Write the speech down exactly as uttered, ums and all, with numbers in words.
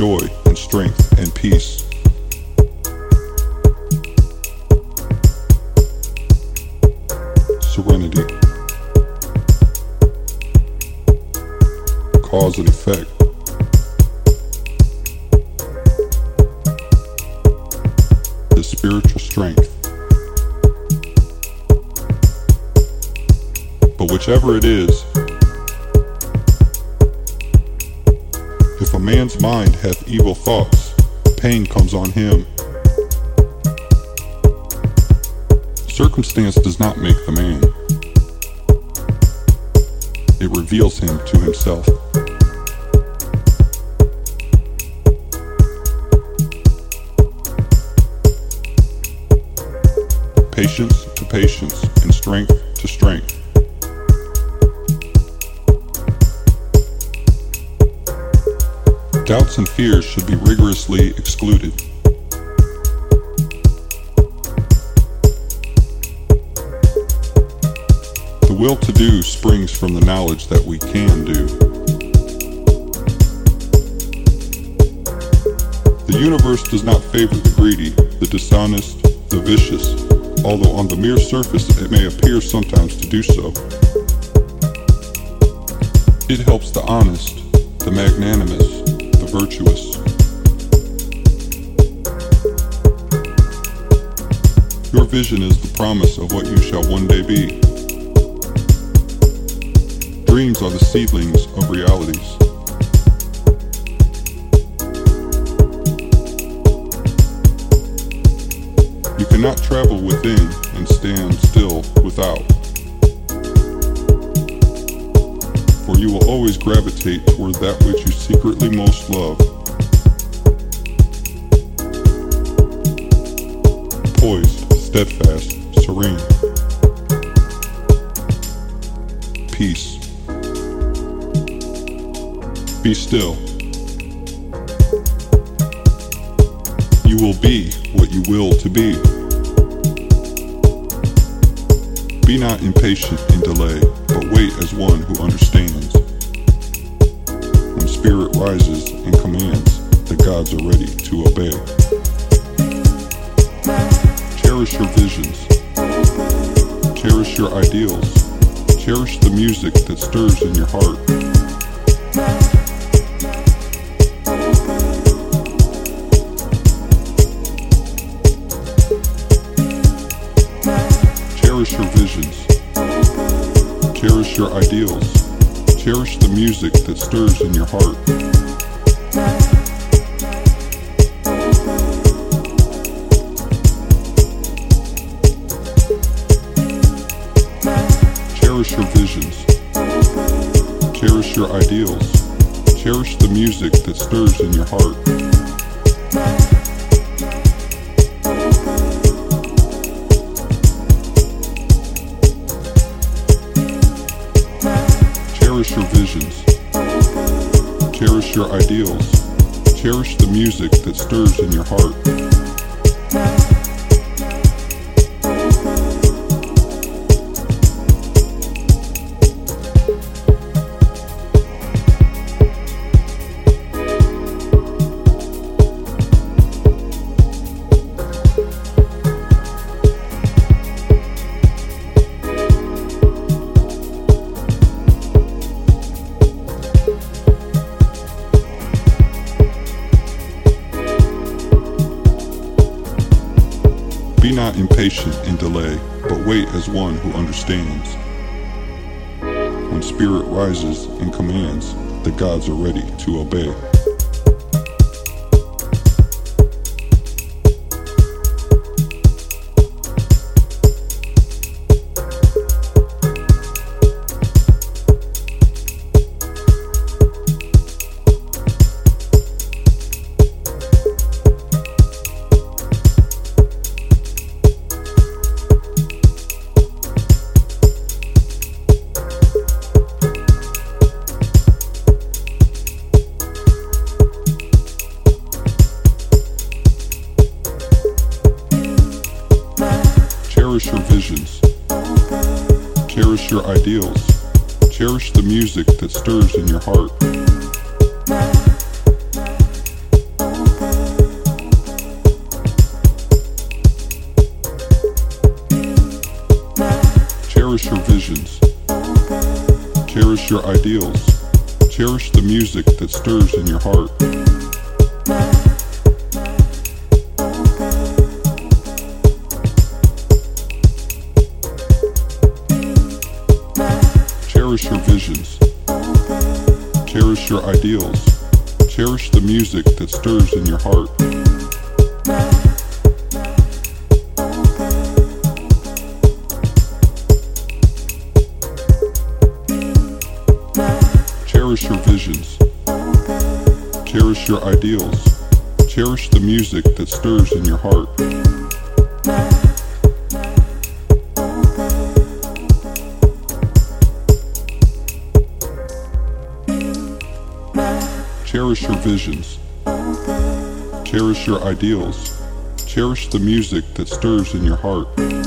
joy and strength and peace. Serenity. Cause and effect. The spiritual strength. But whichever it is, if a man's mind hath evil thoughts, pain comes on him. Circumstance does not make the man. It reveals him to himself. Patience to patience and strength to strength. Doubts and fears should be rigorously excluded. The will to do springs from the knowledge that we can do. The universe does not favor the greedy, the dishonest, the vicious, although on the mere surface it may appear sometimes to do so. It helps the honest, the magnanimous, the virtuous. Your vision is the promise of what you shall one day be. Dreams are the seedlings of realities. You cannot travel within and stand still without. For you will always gravitate toward that which you secretly most love. Poised, steadfast, serene. Peace. Be still. You will be what you will to be. Be not impatient in delay, but wait as one who understands. When spirit rises and commands, the gods are ready to obey. Cherish your visions. Cherish your ideals. Cherish the music that stirs in your heart. Cherish your visions. Cherish your ideals. Cherish the music that stirs in your heart. Cherish your visions. Cherish your ideals. Cherish the music that stirs in your heart. Cherish your visions. Cherish your ideals. Cherish the music that stirs in your heart. Be not impatient in delay, but wait as one who understands. When spirit rises and commands, the gods are ready to obey. Cherish your visions. Cherish your ideals. Cherish the music that stirs in your heart. Cherish your visions. Cherish your ideals. Cherish the music that stirs in your heart. Cherish your visions. Cherish your ideals. Cherish the music that stirs in your heart. Cherish your visions. Cherish your ideals. Cherish the music that stirs in your heart. Cherish your visions. Cherish your ideals. Cherish the music that stirs in your heart.